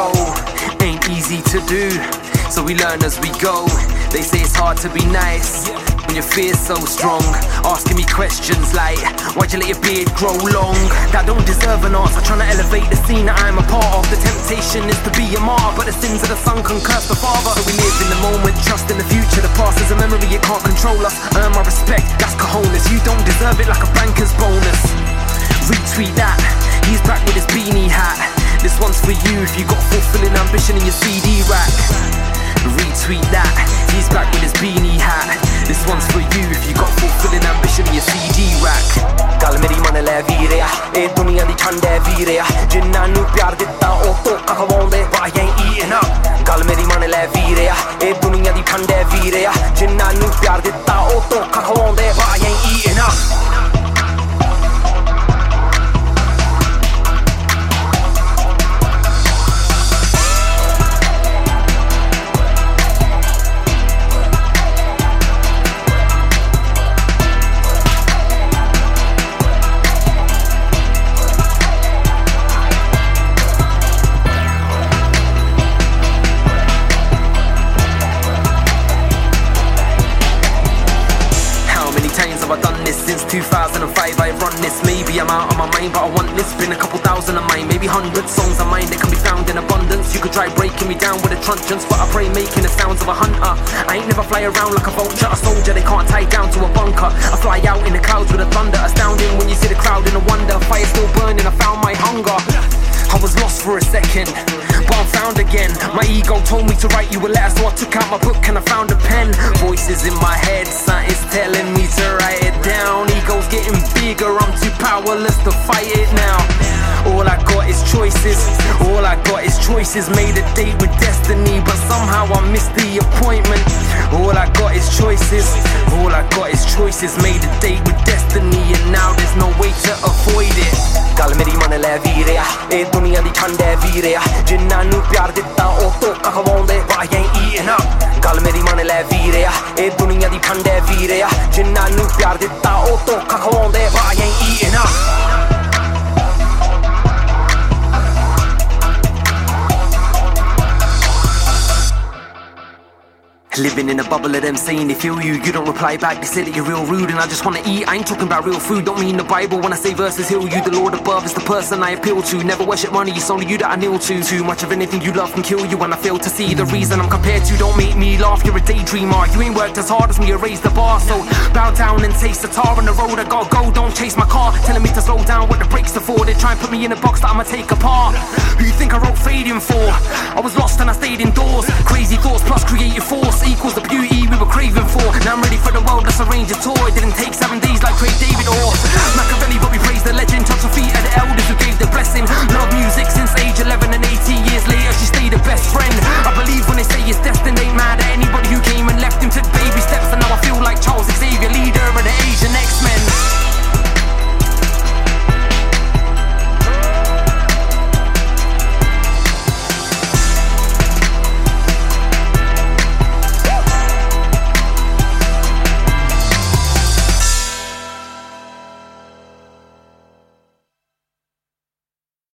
go. Ain't easy to do, so we learn as we go. They say it's hard to be nice when your fear's so strong. Asking me questions like, why'd you let your beard grow long? That don't deserve an answer. Trying to elevate the scene that I'm a part of. The temptation is to be a martyr, but the sins of the son can curse the father. So we live in the moment, trust in the future. The past is a memory, it can't control us. Earn my respect, that's cojones. You don't deserve it like a banker's bonus. Retweet that, he's back with his beanie hat. This one's for you if you got fulfilling ambition in your CD rack. Retweet that, he's back with his beanie hat. This one's for you if you got fulfilling ambition in your CD rack. Gal meri man le veere e duniya di chande veere jinna nu pyar ditta o to kahwonde why ain't eating up. Gal meri man le veere e duniya di chande veere jinna nu pyar ditta o to kahwonde why ain't eating up. Have I done this since 2005? I run this, maybe I'm out of my mind, but I want this. Been a couple thousand of mine, maybe 100 songs of mine that can be found in abundance. You could try breaking me down with a truncheons, but I pray making the sounds of a hunter. I ain't never fly around like a vulture, a soldier they can't tie down to a bunker. I fly out in the clouds with a thunder, astounding when you see the crowd in a wonder. Fire still burning, I found my hunger. I was lost for a second, but I'm found again. My ego told me to write you a letter, so I took out my book and I found a pen. Voices in my head, something's telling me to write it down. Ego's getting bigger, I'm too powerless to fight it now. All I got is choices, all I got is choices. Made a date with destiny, but somehow I missed the appointment. All I got is choices, all I got is choices. Made a date with destiny, and now there's no way to avoid it. Gal meri man le veere e duniya di chande veere jinna nu pyar ditta o to kahwonde why ain't eating up. Gal meri man le veere e duniya di chande veere jinna nu pyar ditta o to kahwonde why ain't eating up. Living in a bubble of them saying they feel you. You don't reply back, they say that you're real rude. And I just wanna eat, I ain't talking about real food. Don't mean the Bible when I say verses heal you. The Lord above is the person I appeal to. Never worship money, it's only you that I kneel to. Too much of anything you love can kill you. And I fail to see the reason I'm compared to. Don't make me laugh, you're a daydreamer. You ain't worked as hard as me, you raised the bar. So bow down and taste the tar on the road. I gotta go, don't chase my car. Telling me to slow down with the brakes are for. They try and put me in a box that I'ma take apart. Who you think I wrote Fading for? I was lost and I stayed indoors. Crazy thoughts plus creative force equals the beauty we were craving for. Now I'm ready for the world, let's arrange a tour. It didn't take 7 days like Craig David or Machiavelli, but we prayed